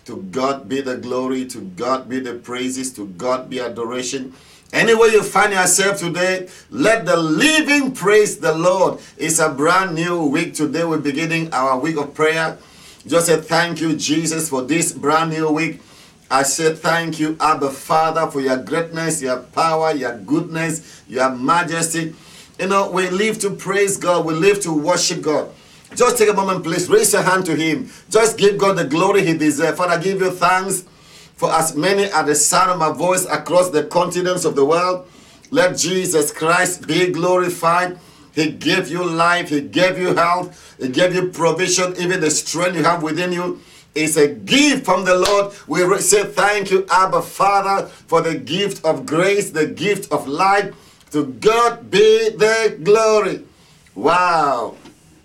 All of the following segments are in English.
To God be the glory. To God be the praises. To God be adoration. Anywhere you find yourself today, let the living praise the Lord. It's a brand new week. Today we're beginning our week of prayer. Just say thank you, Jesus, for this brand new week. I say thank you, Abba Father, for your greatness, your power, your goodness, your majesty. You know, we live to praise God. We live to worship God. Just take a moment, please. Raise your hand to Him. Just give God the glory He deserves. Father, I give you thanks for as many at the sound of my voice across the continents of the world. Let Jesus Christ be glorified. He gave you life. He gave you health. He gave you provision. Even the strength you have within you is a gift from the Lord. We say thank you, Abba Father, for the gift of grace, the gift of life. To God be the glory. Wow.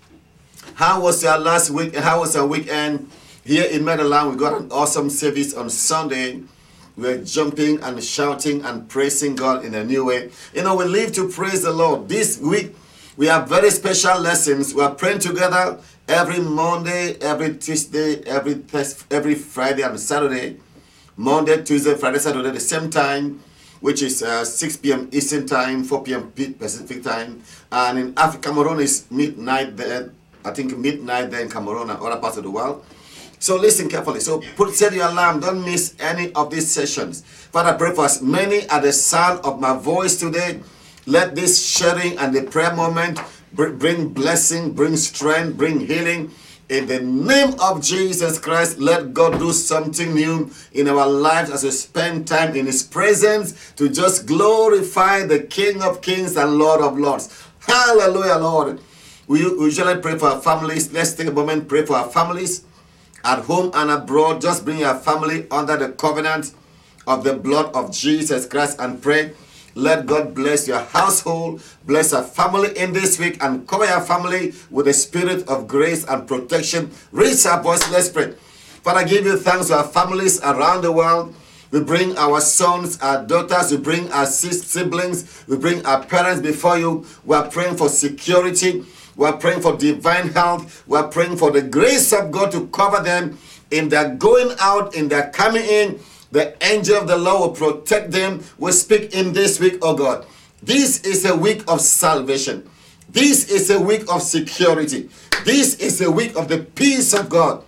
How was your last week? How was your weekend? Here in Maryland, we got an awesome service on Sunday. We're jumping and shouting and praising God in a new way. You know, we live to praise the Lord. This week, we have very special lessons. We are praying together every Monday, every Tuesday, every Friday and Saturday. Monday, Tuesday, Friday, Saturday, the same time, which is 6 p.m. Eastern Time, 4 p.m. Pacific Time. And in Africa, Cameroon is midnight there. I think midnight there in Cameroon and other parts of the world. So listen carefully. So set your alarm. Don't miss any of these sessions. Father, I pray for as many at the sound of my voice today. Let this sharing and the prayer moment bring blessing, bring strength, bring healing. In the name of Jesus Christ, let God do something new in our lives as we spend time in His presence to just glorify the King of Kings and Lord of Lords. Hallelujah, Lord. We usually pray for our families. Let's take a moment, pray for our families at home and abroad. Just bring your family under the covenant of the blood of Jesus Christ and pray. Let God bless your household, bless your family in this week, and cover your family with the spirit of grace and protection. Raise our voice, let's pray. Father, I give you thanks for our families around the world. We bring our sons, our daughters, we bring our siblings, we bring our parents before you. We are praying for security. We are praying for divine health. We are praying for the grace of God to cover them in their going out, in their coming in. The angel of the Lord will protect them. We speak in this week, oh God. This is a week of salvation. This is a week of security. This is a week of the peace of God.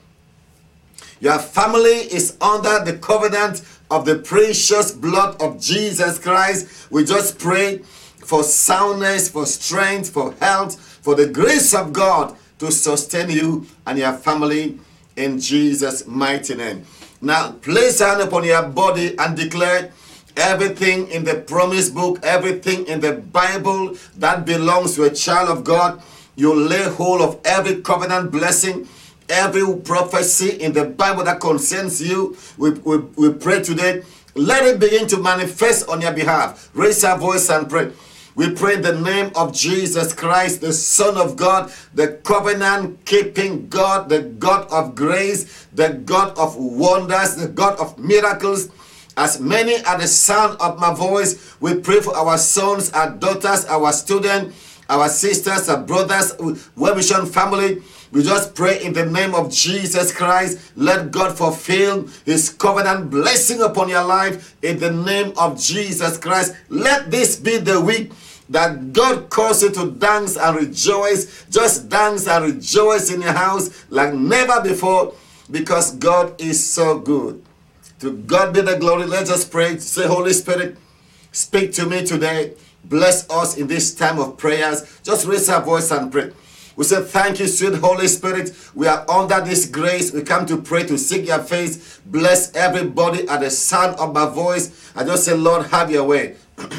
Your family is under the covenant of the precious blood of Jesus Christ. We just pray for soundness, for strength, for health, for the grace of God to sustain you and your family in Jesus' mighty name. Now, place your hand upon your body and declare everything in the promise book, everything in the Bible that belongs to a child of God. You lay hold of every covenant blessing, every prophecy in the Bible that concerns you. We pray today. Let it begin to manifest on your behalf. Raise your voice and pray. We pray in the name of Jesus Christ, the Son of God, the covenant-keeping God, the God of grace, the God of wonders, the God of miracles. As many at the sound of my voice, we pray for our sons, our daughters, our students, our sisters, our brothers, World Vision family. We just pray in the name of Jesus Christ. Let God fulfill His covenant blessing upon your life in the name of Jesus Christ. Let this be the week that God calls you to dance and rejoice. Just dance and rejoice in your house like never before, because God is so good. To God be the glory. Let's just pray. Say, Holy Spirit, speak to me today. Bless us in this time of prayers. Just raise our voice and pray. We say, thank you, sweet Holy Spirit. We are under this grace. We come to pray, to seek your face. Bless everybody at the sound of my voice. I just say, Lord, have your way.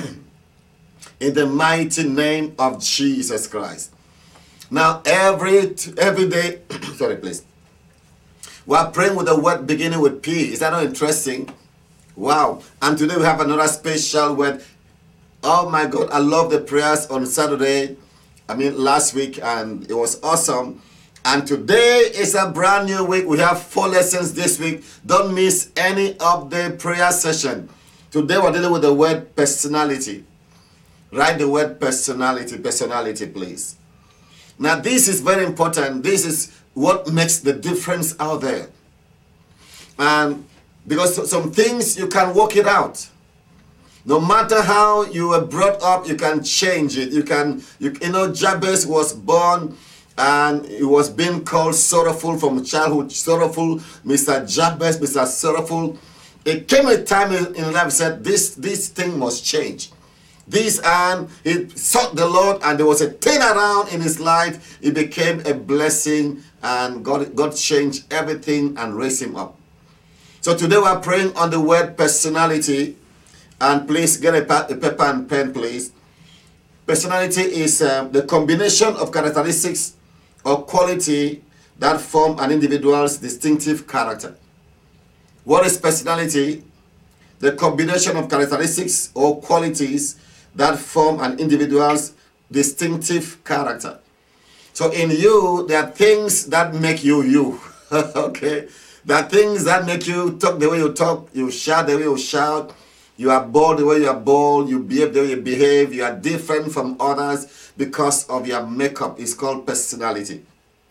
In the mighty name of Jesus Christ. Now, every day, sorry, please. We are praying with the word beginning with P. Is that not interesting? Wow. And today we have another special word. Oh my God, I love the prayers on Saturday. Last week, and it was awesome. And today is a brand new week. We have 4 lessons this week. Don't miss any of the prayer session. Today we're dealing with the word personality. Write the word personality, please. Now this is very important. This is what makes the difference out there. And because some things you can work it out. No matter how you were brought up, you can change it. You know, Jabez was born and he was being called sorrowful from childhood. Sorrowful, Mr. Jabez, Mr. Sorrowful. It came a time in life said this thing must change. He sought the Lord and there was a turnaround in his life. It became a blessing and God changed everything and raised him up. So today we are praying on the word personality. And please get a paper and pen, please. Personality is the combination of characteristics or quality that form an individual's distinctive character. What is personality? The combination of characteristics or qualities that form an individual's distinctive character. So in you, there are things that make you you. Okay? There are things that make you talk the way you talk, you shout the way you shout. You are bold the way you are bold, you behave the way you behave, you are different from others because of your makeup. It's called personality.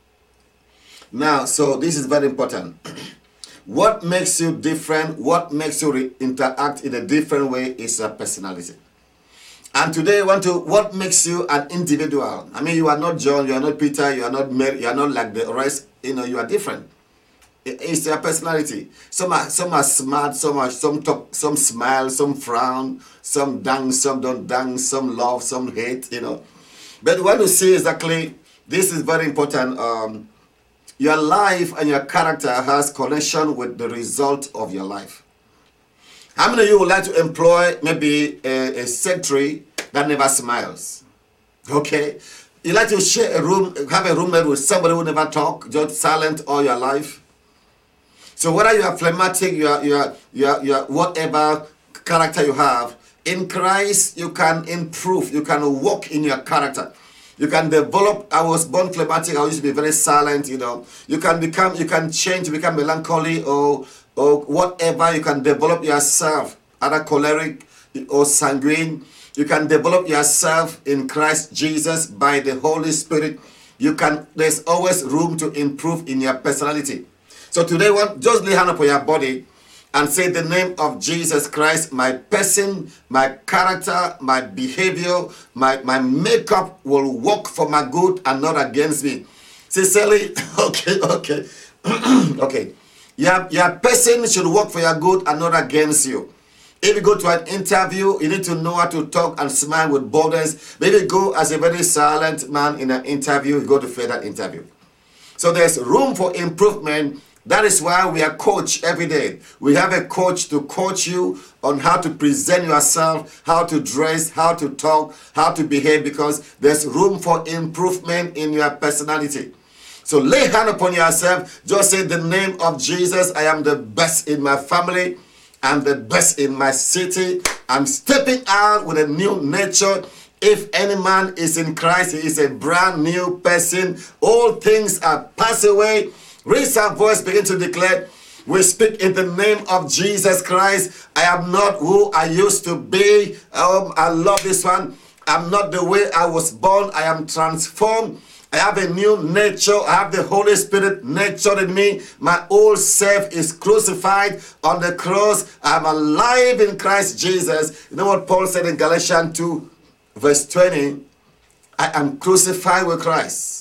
Now, so this is very important. What makes you different, what makes you interact in a different way is your personality. And today what makes you an individual? I mean, you are not John, you are not Peter, you are not Mary, you are not like the rest, you are different. It's their personality. Some are smart, some talk, some smile, some frown, some dance, some don't dance, some love, some hate, But we want to see exactly, this is very important. Your life and your character has connection with the result of your life. How many of you would like to employ maybe a secretary that never smiles? Okay. You like to share a room, have a roommate with somebody who never talk, just silent all your life? So whether you are phlegmatic, you are whatever character you have, in Christ you can improve, you can walk in your character. You can develop. I was born phlegmatic, I used to be very silent, You can change to become melancholy or whatever. You can develop yourself, either choleric or sanguine. You can develop yourself in Christ Jesus by the Holy Spirit. There's always room to improve in your personality. So today, just lay hand upon your body and say the name of Jesus Christ. My person, my character, my behavior, my makeup will work for my good and not against me. Sincerely, okay. Okay. Your person should work for your good and not against you. If you go to an interview, you need to know how to talk and smile with boldness. Maybe go as a very silent man in an interview, you go to fail that interview. So there's room for improvement. That is why we are coached every day. We have a coach to coach you on how to present yourself, how to dress, how to talk, how to behave, because there's room for improvement in your personality. So lay hand upon yourself. Just say the name of Jesus. I am the best in my family. I'm the best in my city. I'm stepping out with a new nature. If any man is in Christ, he is a brand new person. All things are passed away. Raise our voice, begin to declare. We speak in the name of Jesus Christ. I am not who I used to be. I love this one. I'm not the way I was born. I am transformed. I have a new nature. I have the Holy Spirit nature in me. My old self is crucified on the cross. I'm alive in Christ Jesus. You know what Paul said in Galatians 2, verse 20? I am crucified with Christ.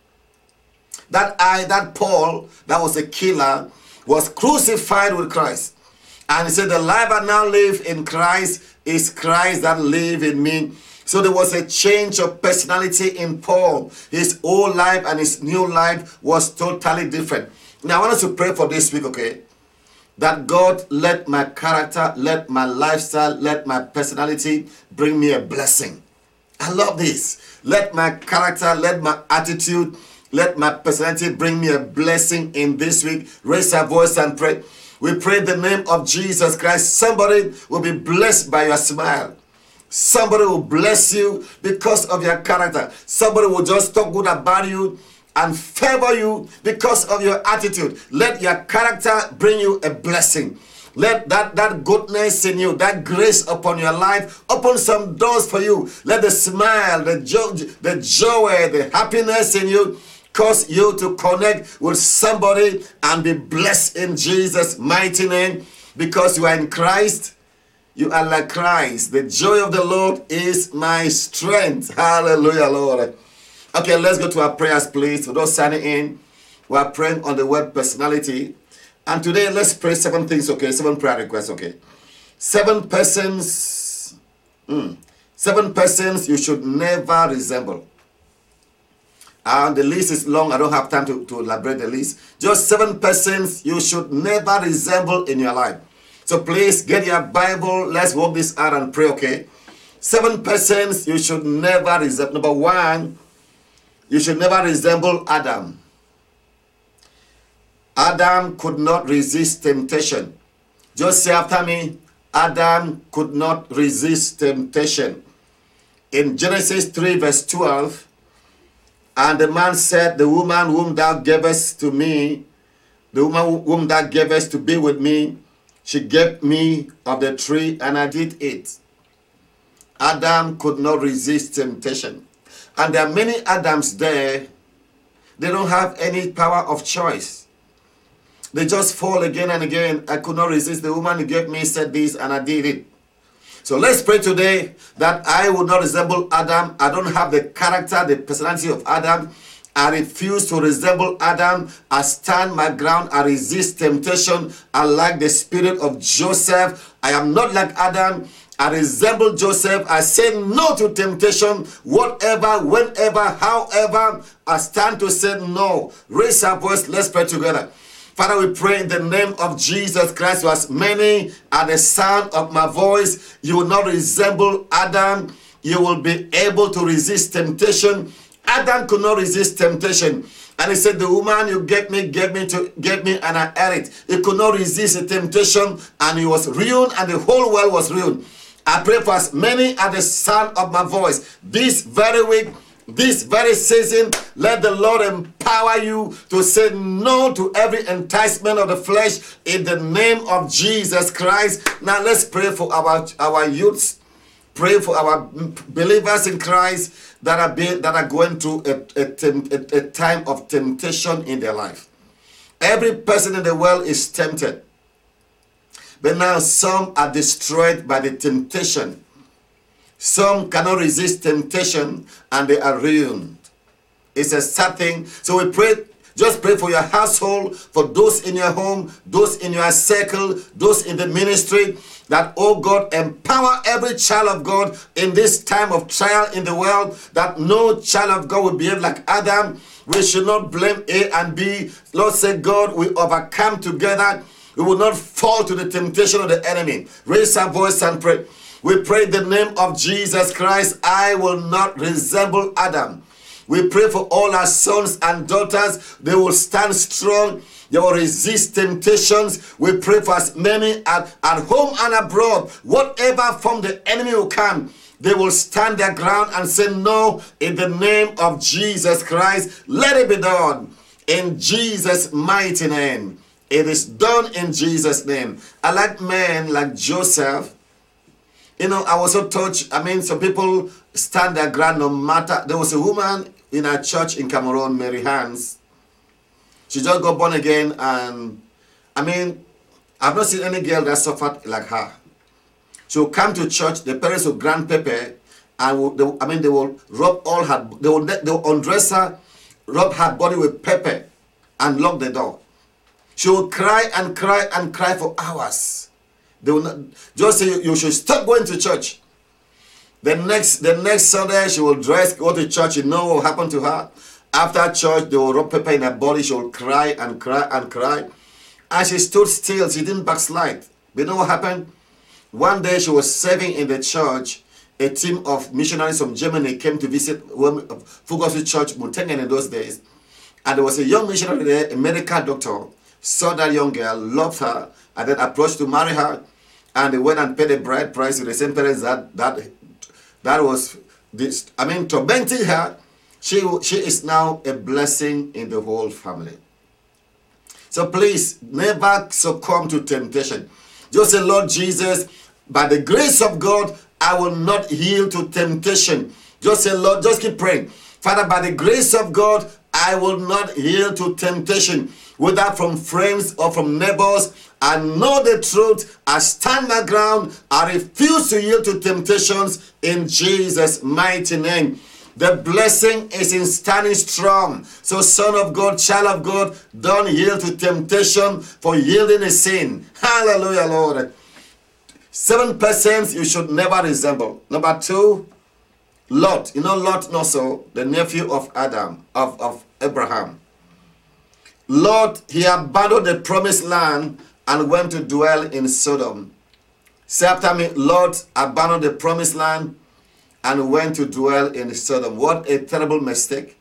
That Paul, that was a killer, was crucified with Christ. And he said, the life I now live in Christ is Christ that live in me. So there was a change of personality in Paul. His old life and his new life was totally different. Now I want us to pray for this week, okay? That God, let my character, let my lifestyle, let my personality bring me a blessing. I love this. Let my character, let my attitude, let my personality bring me a blessing in this week. Raise our voice and pray. We pray in the name of Jesus Christ. Somebody will be blessed by your smile. Somebody will bless you because of your character. Somebody will just talk good about you and favor you because of your attitude. Let your character bring you a blessing. Let that goodness in you, that grace upon your life, open some doors for you. Let the smile, the joy, the happiness in you cause you to connect with somebody and be blessed in Jesus' mighty name. Because you are in Christ, you are like Christ. The joy of the Lord is my strength. Hallelujah, Lord. Okay, let's go to our prayers, please. For those signing in, we are praying on the word personality. And today, let's pray 7 things, okay? 7 prayer requests, okay? 7 persons. 7 persons you should never resemble. And the list is long. I don't have time to elaborate the list. Just 7 persons you should never resemble in your life. So please get your Bible. Let's work this out and pray, okay? 7 persons you should never resemble. Number 1, you should never resemble Adam. Adam could not resist temptation. Just say after me, Adam could not resist temptation. In Genesis 3 verse 12, and the man said, the woman whom thou gavest to me, the woman whom thou gavest to be with me, she gave me of the tree and I did eat. Adam could not resist temptation. And there are many Adams there. They don't have any power of choice. They just fall again and again. I could not resist. The woman who gave me said this and I did it. So let's pray today that I will not resemble Adam. I don't have the character, the personality of Adam. I refuse to resemble Adam. I stand my ground. I resist temptation. I like the spirit of Joseph. I am not like Adam. I resemble Joseph. I say no to temptation. Whatever, whenever, however, I stand to say no. Raise our voice. Let's pray together. Father, we pray in the name of Jesus Christ, who as many are the sound of my voice, you will not resemble Adam. You will be able to resist temptation. Adam could not resist temptation. And he said, the woman you gave me, and I ate it. He could not resist the temptation, and he was ruined, and the whole world was ruined. I pray for as many are the sound of my voice this very week, this very season, let the Lord empower you to say no to every enticement of the flesh in the name of Jesus Christ. Now let's pray for our youths. Pray for our believers in Christ that are going through a time of temptation in their life. Every person in the world is tempted. But now some are destroyed by the temptation. Some cannot resist temptation and they are ruined. It's a sad thing. So we pray, just pray for your household, for those in your home, those in your circle, those in the ministry, that, oh God, empower every child of God in this time of trial in the world, that no child of God will behave like Adam. We should not blame A and B. Lord said, God, we overcome together. We will not fall to the temptation of the enemy. Raise our voice and pray. We pray in the name of Jesus Christ, I will not resemble Adam. We pray for all our sons and daughters. They will stand strong. They will resist temptations. We pray for as many at home and abroad. Whatever from the enemy will come, they will stand their ground and say no in the name of Jesus Christ. Let it be done in Jesus' mighty name. It is done in Jesus' name. I like men like Joseph. You know, I was so touched. I mean, some people stand their ground no matter. There was a woman in our church in Cameroon, Mary Hans. She just got born again, and I mean, I've not seen any girl that suffered like her. She will come to church, the parents will grant pepper, and they will rub all her, they will undress her, rub her body with pepper, and lock the door. She will cry and cry and cry for hours. They will not, just say you should stop going to church. The next Sunday she will dress, go to church. You know what will happen to her? After church, they will rub pepper in her body. She will cry and cry and cry. And she stood still. She didn't backslide. But you know what happened? One day she was serving in the church. A team of missionaries from Germany came to visit Fugosu Church, Mutengen in those days. And there was a young missionary there, a medical doctor, saw that young girl, loved her, and then approached to marry her. And they went and paid a bride price to the same parents that was this. I mean, tormenting her. She is now a blessing in the whole family. So please, never succumb to temptation. Just say, Lord Jesus, by the grace of God, I will not yield to temptation. Just say, Lord, just keep praying. Father, by the grace of God, I will not yield to temptation, whether from friends or from neighbors. I know the truth. I stand my ground. I refuse to yield to temptations in Jesus' mighty name. The blessing is in standing strong. So, son of God, child of God, don't yield to temptation, for yielding is sin. Hallelujah, Lord. 7% you should never resemble. Number 2, Lot. You know Lot also, the nephew of Adam, of Abraham. Lot, he abandoned the promised land and went to dwell in Sodom. Say after me, Lot abandoned the promised land and went to dwell in Sodom. What a terrible mistake.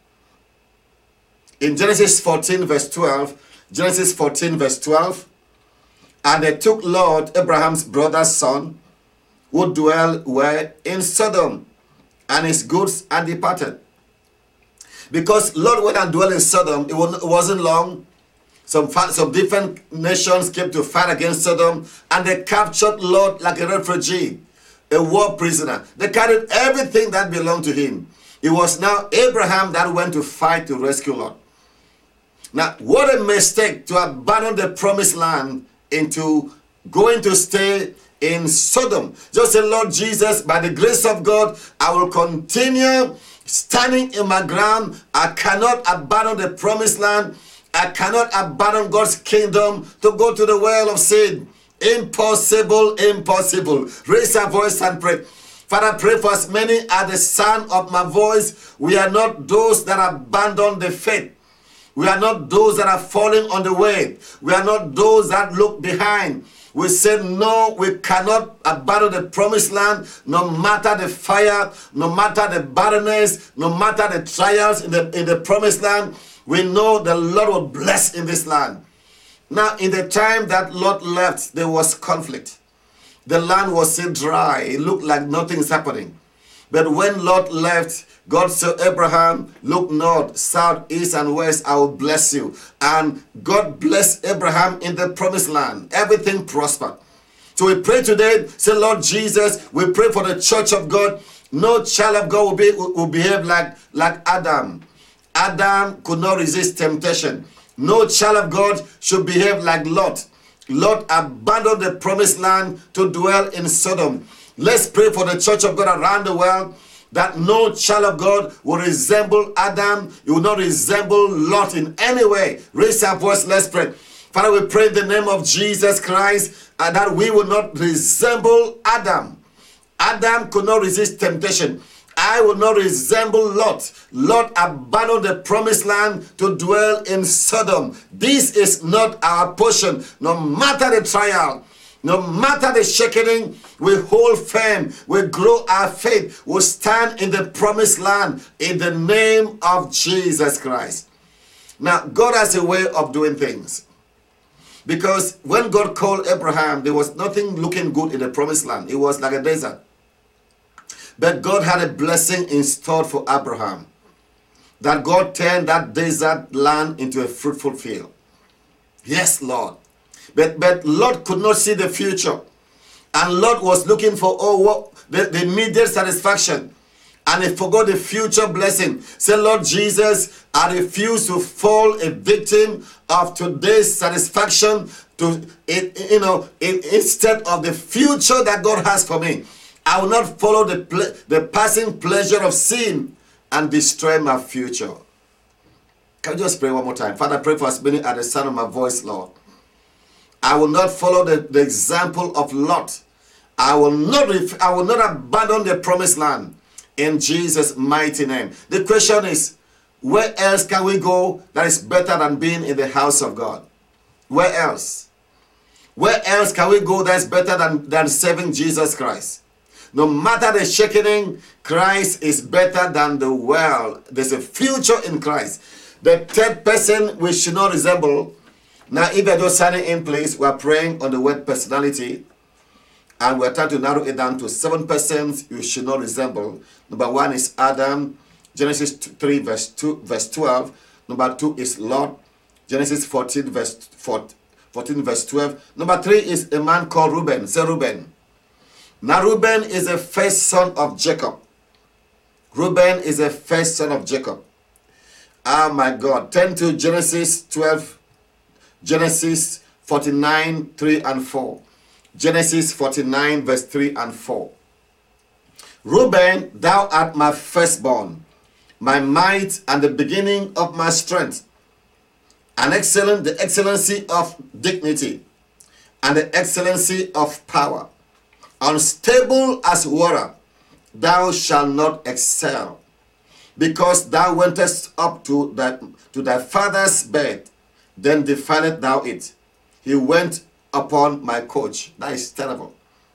In Genesis 14 verse 12, Genesis 14 verse 12, and they took Lot, Abraham's brother's son, who dwell where in Sodom, and his goods, and departed. Because Lot went and dwelt in Sodom, it wasn't long. Some different nations came to fight against Sodom, and they captured Lot like a refugee, a war prisoner. They carried everything that belonged to him. It was now Abraham that went to fight to rescue Lot. Now, what a mistake to abandon the promised land into going to stay in Sodom. Just say, Lord Jesus, by the grace of God, I will continue standing in my ground. I cannot abandon the promised land. I cannot abandon God's kingdom to go to the well of sin. Impossible, impossible. Raise your voice and pray. Father, pray for as many as the sound of my voice. We are not those that abandon the faith. We are not those that are falling on the way. We are not those that look behind. We say, no, we cannot abandon the promised land, no matter the fire, no matter the barrenness, no matter the trials in the promised land. We know the Lord will bless in this land. Now, in the time that Lot left, there was conflict. The land was still dry. It looked like nothing is happening. But when Lot left, God said, Abraham, look north, south, east, and west, I will bless you. And God blessed Abraham in the promised land. Everything prospered. So we pray today, say, Lord Jesus, we pray for the church of God. No child of God will behave like Adam. Adam could not resist temptation. No child of God should behave like Lot. Lot abandoned the promised land to dwell in Sodom. Let's pray for the church of God around the world, that no child of God will resemble Adam. You will not resemble Lot in any way. Raise our voice, let's pray. Father, we pray in the name of Jesus Christ that we will not resemble Adam. Adam could not resist temptation. I will not resemble Lot. Lot abandoned the promised land to dwell in Sodom. This is not our portion. No matter the trial, no matter the shaking, we hold firm, we grow our faith, we stand in the promised land in the name of Jesus Christ. Now, God has a way of doing things. Because when God called Abraham, there was nothing looking good in the promised land. It was like a desert. But God had a blessing in store for Abraham. That God turned that desert land into a fruitful field. Yes, Lord. But Lot could not see the future. And Lot was looking for the immediate satisfaction. And he forgot the future blessing. Say, Lord Jesus, I refuse to fall a victim of today's satisfaction instead of the future that God has for me. I will not follow the passing pleasure of sin and destroy my future. Can you just pray one more time? Father, pray for as many at the sound of my voice, Lord. I will not follow the example of Lot. I will not abandon the promised land in Jesus' mighty name. The question is, where else can we go that is better than being in the house of God? Where else? Where else can we go that is better than serving Jesus Christ? No matter the shaking, Christ is better than the world. There's a future in Christ. The third person we should not resemble. Now, if you're just signing in, please, we're praying on the word personality. And we're trying to narrow it down to 7% you should not resemble. Number 1 is Adam, Genesis 3, verse 12. Number 2 is Lot, Genesis 14, verse 12. Number 3 is a man called Reuben. Say Reuben. Now, Reuben is the first son of Jacob. Reuben is the first son of Jacob. Oh my God. Turn to Genesis 12, Genesis 49, 3 and 4. Genesis 49, verse 3 and 4. Reuben, thou art my firstborn, my might and the beginning of my strength, and excellent, the excellency of dignity, and the excellency of power. Unstable as water, thou shalt not excel, because thou wentest up to thy father's bed, then defiled thou it. He went upon my couch. That is terrible.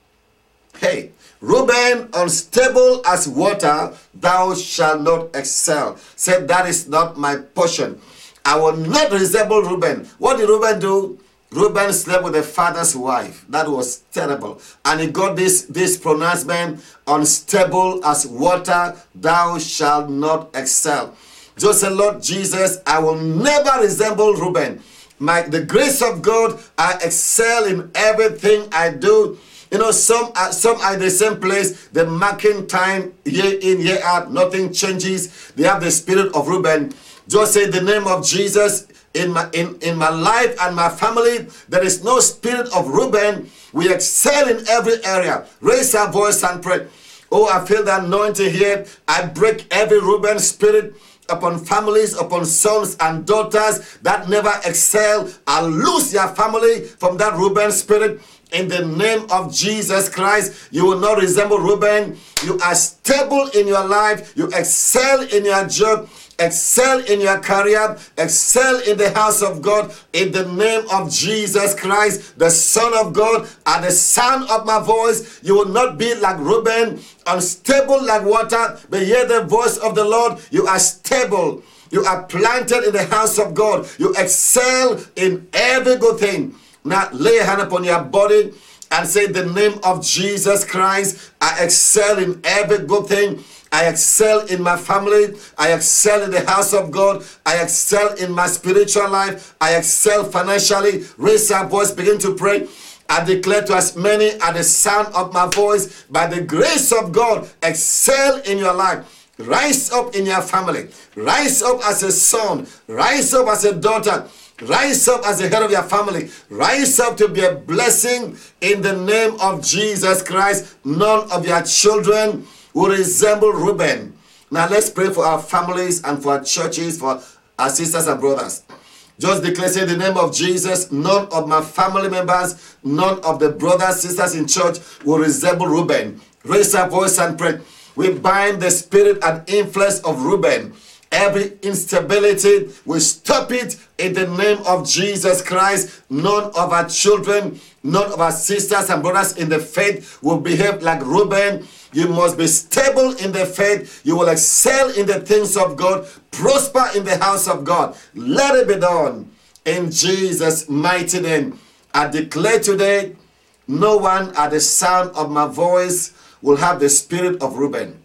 Hey, Reuben, unstable as water, thou shalt not excel. Said, that is not my portion. I will not resemble Reuben. What did Reuben do? Reuben slept with the father's wife. That was terrible. And he got this pronouncement, unstable as water, thou shalt not excel. Just say, Lord Jesus, I will never resemble Reuben. The grace of God, I excel in everything I do. You know, some are in the same place, the marking time, year in, year out, nothing changes. They have the spirit of Reuben. Just say the name of Jesus in my life and my family. There is no spirit of Reuben. We excel in every area. Raise our voice and pray. Oh, I feel the anointing here. I break every Reuben spirit upon families, upon sons and daughters that never excel. I lose your family from that Reuben spirit. In the name of Jesus Christ, you will not resemble Reuben. You are stable in your life. You excel in your job. Excel in your career. Excel in the house of God. In the name of Jesus Christ, the Son of God, at the sound of my voice, you will not be like Reuben, unstable like water, but hear the voice of the Lord. You are stable. You are planted in the house of God. You excel in every good thing. Now lay a hand upon your body and say, the name of Jesus Christ, I excel in every good thing. I excel in my family. I excel in the house of God. I excel in my spiritual life. I excel financially. Raise our voice, begin to pray. I declare to as many at the sound of my voice, by the grace of God, excel in your life. Rise up in your family. Rise up as a son. Rise up as a daughter. Rise up as the head of your family. Rise up to be a blessing in the name of Jesus Christ. None of your children will resemble Reuben. Now let's pray for our families and for our churches, for our sisters and brothers. Just declare, say, in the name of Jesus, none of my family members, none of the brothers, sisters in church will resemble Reuben. Raise our voice and pray. We bind the spirit and influence of Reuben. Every instability, we stop it in the name of Jesus Christ. None of our children, none of our sisters and brothers in the faith will behave like Reuben. You must be stable in the faith. You will excel in the things of God, prosper in the house of God. Let it be done in Jesus' mighty name. I declare today, no one at the sound of my voice will have the spirit of Reuben.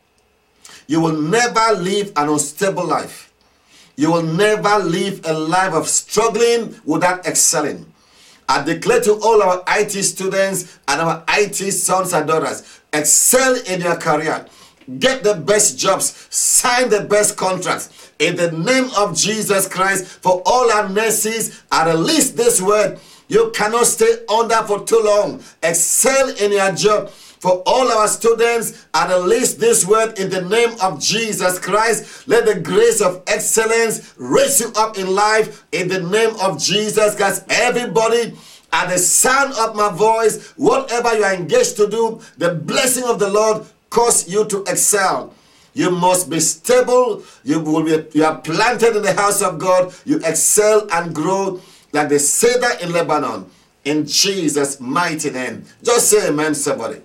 You will never live an unstable life. You will never live a life of struggling without excelling. I declare to all our IT students and our IT sons and daughters, excel in your career. Get the best jobs. Sign the best contracts. In the name of Jesus Christ, for all our nurses, I release this word. You cannot stay under for too long. Excel in your job. For all our students, I release this word in the name of Jesus Christ. Let the grace of excellence raise you up in life in the name of Jesus Christ. Everybody, at the sound of my voice, whatever you are engaged to do, the blessing of the Lord cause you to excel. You must be stable. You are planted in the house of God. You excel and grow like the cedar in Lebanon. In Jesus' mighty name. Just say amen, somebody.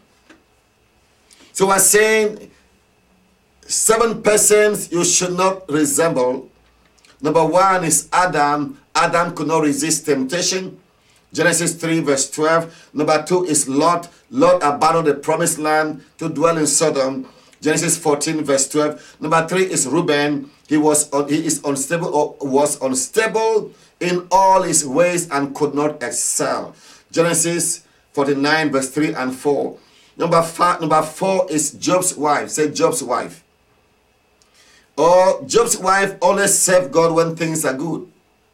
So we're saying 7 persons you should not resemble. Number 1 is Adam. Adam could not resist temptation. Genesis 3 verse 12. Number 2 is Lot. Lot abandoned the promised land to dwell in Sodom. Genesis 14 verse 12. Number 3 is Reuben. He was unstable in all his ways and could not excel. Genesis 49 verse 3 and 4. Number 4 is Job's wife. Say Job's wife. Or Job's wife always served God when things are good.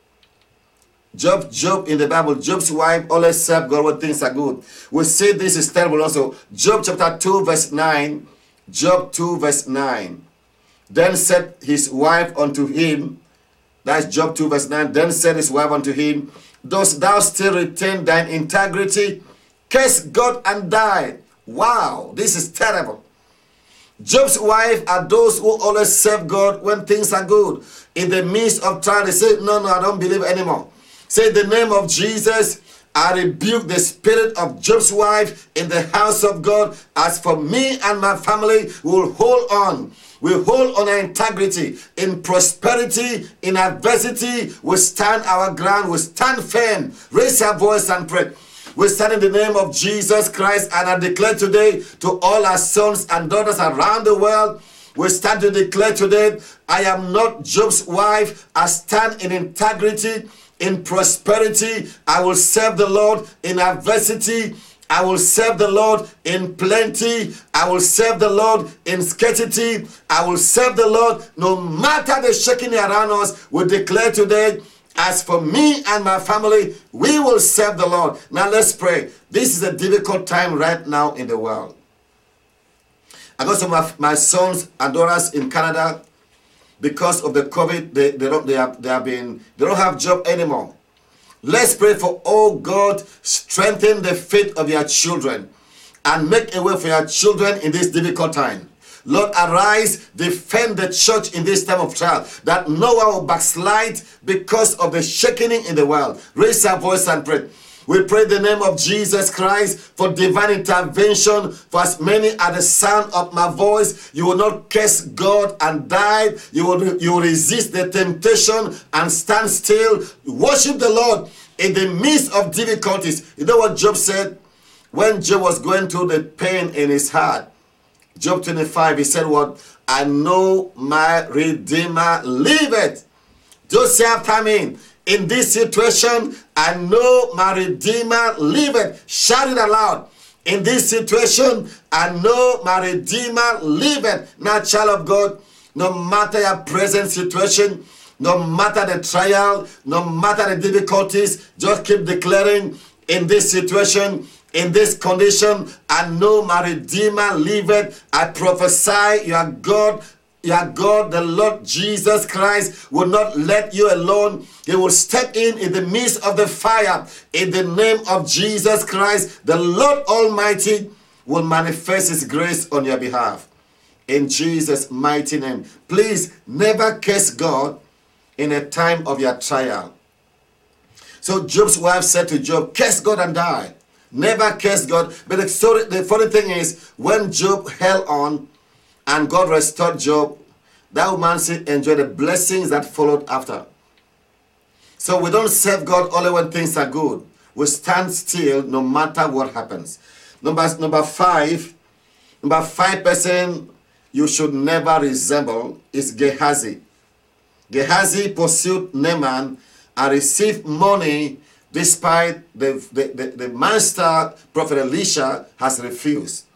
Job in the Bible, Job's wife always served God when things are good. We see this is terrible also. Job chapter 2 verse 9. Job 2 verse 9. Then said his wife unto him, that's Job 2 verse 9. Then said his wife unto him, dost thou still retain thine integrity? Curse God and die. Wow, this is terrible. Job's wife are those who always serve God when things are good. In the midst of trial, they say, no, I don't believe anymore. Say, in the name of Jesus, I rebuke the spirit of Job's wife in the house of God. As for me and my family, we will hold on. We hold on our integrity. In prosperity, in adversity, we stand our ground. We stand firm. Raise our voice and pray. We stand in the name of Jesus Christ, and I declare today to all our sons and daughters around the world, we stand to declare today, I am not Job's wife. I stand in integrity, in prosperity. I will serve the Lord in adversity. I will serve the Lord in plenty. I will serve the Lord in scarcity. I will serve the Lord no matter the shaking around us. We declare today, as for me and my family, we will serve the Lord. Now let's pray. This is a difficult time right now in the world. I got some of my sons and daughters in Canada. Because of the COVID, they don't have job anymore. Let's pray for, oh God, strengthen the faith of your children and make a way for your children in this difficult time. Lord, arise, defend the church in this time of trial, that no one will backslide because of the shaking in the world. Raise our voice and pray. We pray in the name of Jesus Christ for divine intervention. For as many at the sound of my voice, you will not curse God and die. You will resist the temptation and stand still. Worship the Lord in the midst of difficulties. You know what Job said? When Job was going through the pain in his heart, Job 25, he said what? I know my Redeemer liveth. Just say after me. In this situation, I know my Redeemer liveth. Shout it aloud. In this situation, I know my Redeemer liveth. Now, child of God, no matter your present situation, no matter the trial, no matter the difficulties, just keep declaring, in this situation, in this condition, I know my Redeemer liveth. I prophesy, you are God. Your God, the Lord Jesus Christ, will not let you alone. He will step in the midst of the fire. In the name of Jesus Christ, the Lord Almighty will manifest His grace on your behalf. In Jesus' mighty name. Please never curse God in a time of your trial. So Job's wife said to Job, curse God and die. Never curse God. But the funny thing is, when Job held on, and God restored Job, that woman enjoyed the blessings that followed after. So we don't serve God only when things are good. We stand still no matter what happens. Number five person you should never resemble is Gehazi. Gehazi pursued Naaman and received money despite the master prophet Elisha has refused.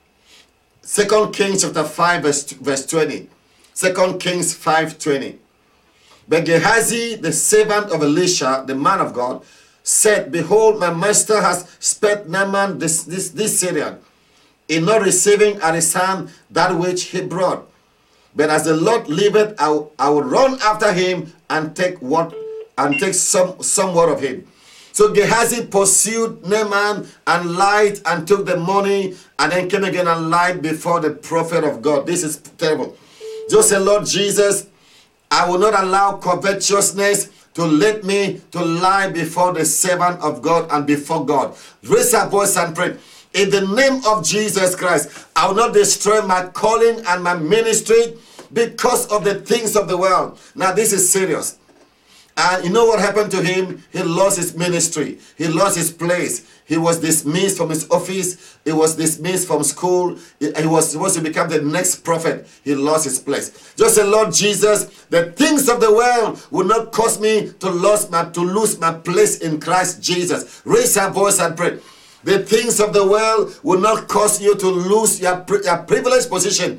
2 Kings chapter 5 verse 20. 2 Kings 5:20. But Gehazi, the servant of Elisha, the man of God, said, behold, my master has spared Naaman this Syrian, in not receiving at his hand that which he brought. But as the Lord liveth, I will run after him and take somewhat of him. So Gehazi pursued Naaman and lied and took the money, and then came again and lied before the prophet of God. This is terrible. Just say, Lord Jesus, I will not allow covetousness to lead me to lie before the servant of God and before God. Raise our voice and pray. In the name of Jesus Christ, I will not destroy my calling and my ministry because of the things of the world. Now this is serious. And you know what happened to him? He lost his ministry. He lost his place. He was dismissed from his office. He was dismissed from school. He was supposed to become the next prophet. He lost his place. Just say, Lord Jesus, the things of the world will not cause me to lose my place in Christ Jesus. Raise your voice and pray. The things of the world will not cause you to lose your privileged position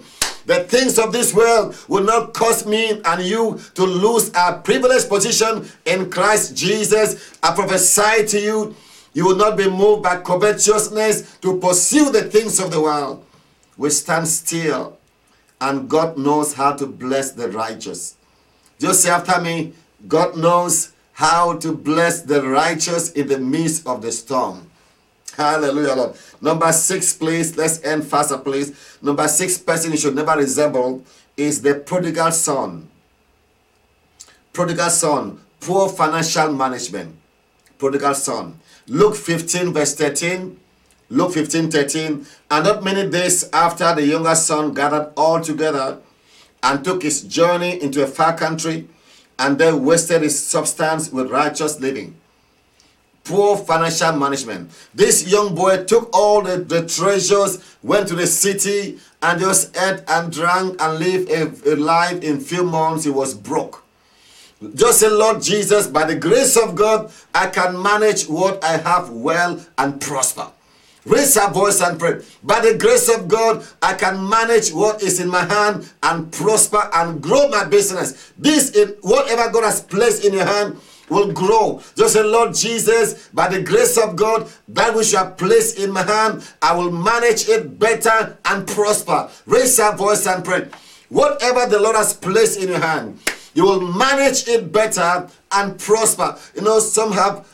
The things of this world will not cause me and you to lose our privileged position in Christ Jesus. I prophesy to you, you will not be moved by covetousness to pursue the things of the world. We stand still, and God knows how to bless the righteous. Just say after me, God knows how to bless the righteous in the midst of the storm. Hallelujah, Lord. Number 6, please. Let's end faster, please. Number 6 person you should never resemble is the prodigal son. Prodigal son, poor financial management. Prodigal son. Luke 15, verse 13. Luke 15, 13. And not many days after, the younger son gathered all together and took his journey into a far country, and then wasted his substance with righteous living. Poor financial management. This young boy took all the treasures, went to the city, and just ate and drank and lived a life. In few months, he was broke. Just say, Lord Jesus, by the grace of God, I can manage what I have well and prosper. Raise our voice and pray. By the grace of God, I can manage what is in my hand and prosper and grow my business. Whatever God has placed in your hand will grow. Just say, Lord Jesus, by the grace of God, that which you have placed in my hand, I will manage it better and prosper. Raise our voice and pray. Whatever the Lord has placed in your hand, you will manage it better and prosper. You know, some have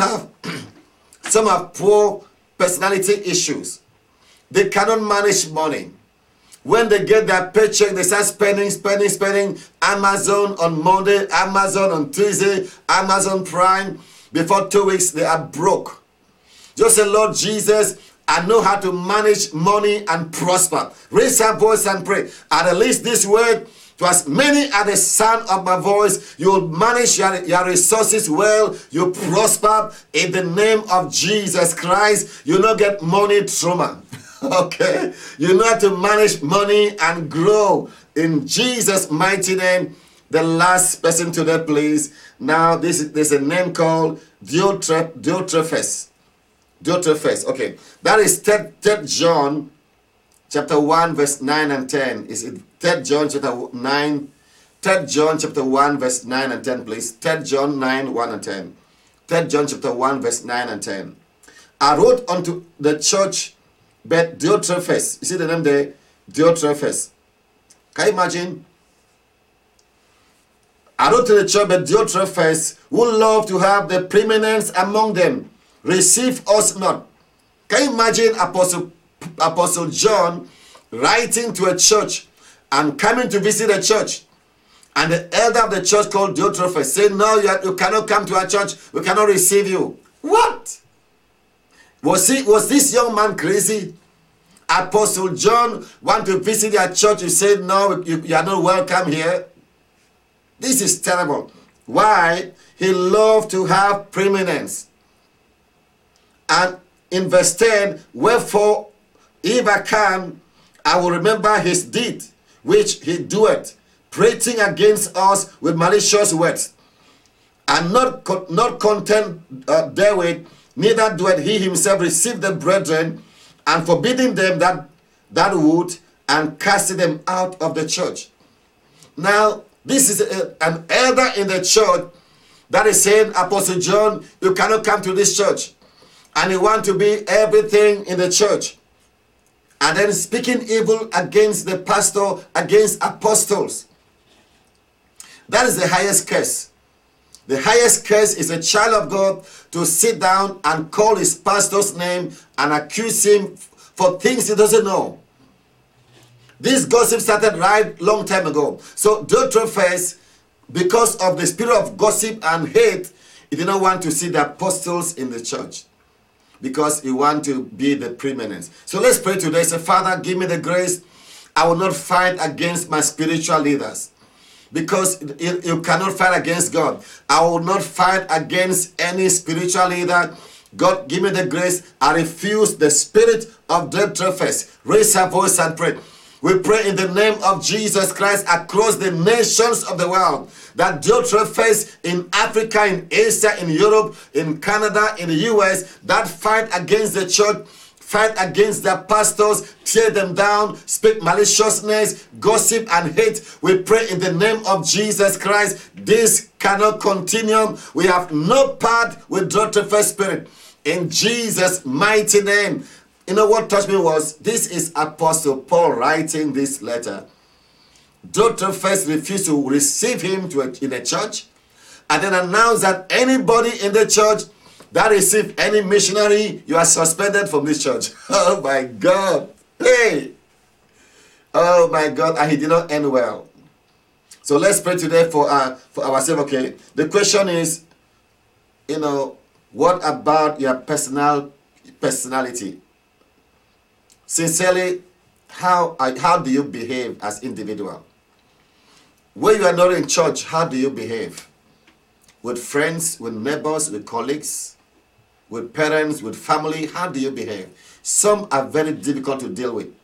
poor personality issues. They cannot manage money. When they get their paycheck, they start spending. Amazon on Monday, Amazon on Tuesday, Amazon Prime. Before 2 weeks, they are broke. Just say, Lord Jesus, I know how to manage money and prosper. Raise your voice and pray. And release this word to as many as the sound of my voice. You will manage your resources well. You prosper in the name of Jesus Christ. You will not get money trauma. Okay, you know how to manage money and grow in Jesus' mighty name. The last person today, please. Now, there's a name called Diotrephes. Okay, that is 3 John chapter 1 verse 9 and 10. Is it 3 John chapter 9? 3 John chapter 1 verse 9 and 10, please. 3 John 9, 1 and 10. 3 John chapter 1 verse 9 and 10. I wrote unto the church, but Diotrephes, you see the name there? Diotrephes. Can you imagine? I wrote to the church, but Diotrephes, who love to have the preeminence among them, receive us not. Can you imagine Apostle John writing to a church and coming to visit a church? And the elder of the church called Diotrephes said, no, you cannot come to our church. We cannot receive you. What? Was this young man crazy? Apostle John want to visit your church. You said, no, you are not welcome here. This is terrible. Why? He loved to have preeminence. And in verse 10, wherefore, if I can, I will remember his deed, which he doeth, prating against us with malicious words. And not content therewith, neither doeth he himself receive the brethren, and forbidding them that would, and casting them out of the church. Now, this is an elder in the church that is saying, Apostle John, you cannot come to this church. And you want to be everything in the church. And then speaking evil against the pastor, against apostles. That is the highest curse. The highest curse is a child of God to sit down and call his pastor's name and accuse him for things he doesn't know. This gossip started right long time ago. So Diotrephes, because of the spirit of gossip and hate, he did not want to see the apostles in the church, because he want to be the preeminence. So let's pray today. Say, Father, give me the grace. I will not fight against my spiritual leaders, because you cannot fight against God. I will not fight against any spiritual leader. God, give me the grace. I refuse the spirit of Diotrephes. Raise your voice and pray. We pray in the name of Jesus Christ across the nations of the world, that Diotrephes in Africa, in Asia, in Europe, in Canada, in the US, that fight against the church, fight against their pastors, tear them down, speak maliciousness, gossip, and hate. We pray in the name of Jesus Christ. This cannot continue. We have no part with Dr. First Spirit. In Jesus' mighty name. You know what touched me was, this is Apostle Paul writing this letter. Dr. First refused to receive him in a church, and then announced that anybody in the church that receive any missionary, you are suspended from this church. Oh my God. Hey. Oh my God. And he did not end well. So let's pray today for ourselves, okay? The question is, what about your personality? Sincerely, how do you behave as individual? When you are not in church, how do you behave? With friends, with neighbors, with colleagues, with parents, with family, how do you behave? Some are very difficult to deal with.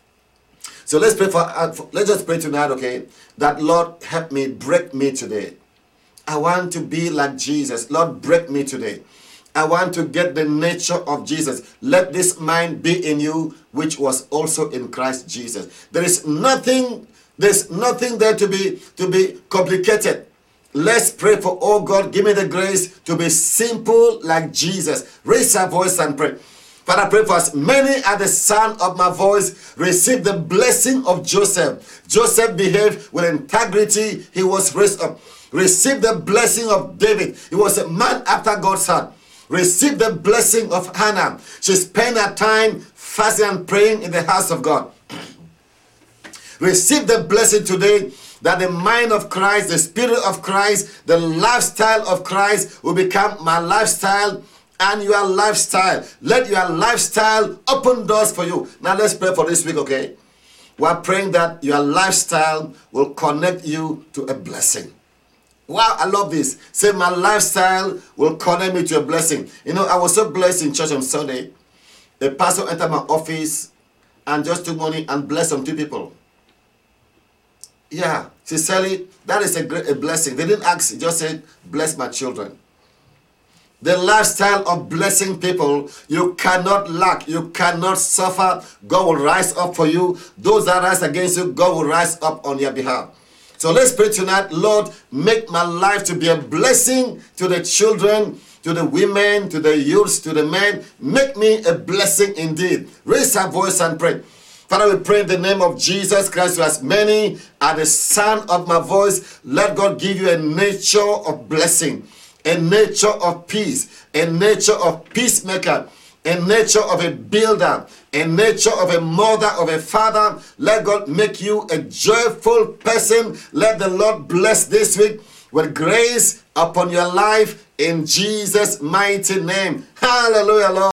So let's pray let's just pray tonight, okay? That Lord, help me, break me today. I want to be like Jesus. Lord, break me today. I want to get the nature of Jesus. Let this mind be in you, which was also in Christ Jesus. There's nothing there to be complicated. Let's pray for, oh God, give me the grace to be simple like Jesus. Raise our voice and pray. Father, I pray for us. Many are the sound of my voice. Receive the blessing of Joseph. Joseph behaved with integrity. He was raised up. Receive the blessing of David. He was a man after God's heart. Receive the blessing of Hannah. She spent her time fasting and praying in the house of God. Receive the blessing today that the mind of Christ, the spirit of Christ, the lifestyle of Christ will become my lifestyle and your lifestyle. Let your lifestyle open doors for you. Now let's pray for this week, okay? We're praying that your lifestyle will connect you to a blessing. Wow, I love this. Say, my lifestyle will connect me to a blessing. I was so blessed in church on Sunday. The pastor entered my office and just took money and blessed some 2 people. Yeah, sincerely, that is a blessing. They didn't ask, he just said, bless my children. The lifestyle of blessing people, you cannot lack, you cannot suffer. God will rise up for you. Those that rise against you, God will rise up on your behalf. So let's pray tonight. Lord, make my life to be a blessing to the children, to the women, to the youths, to the men. Make me a blessing indeed. Raise our voice and pray. Father, we pray in the name of Jesus Christ, as many are the sound of my voice. Let God give you a nature of blessing, a nature of peace, a nature of peacemaker, a nature of a builder, a nature of a mother, of a father. Let God make you a joyful person. Let the Lord bless this week with grace upon your life in Jesus' mighty name. Hallelujah, Lord.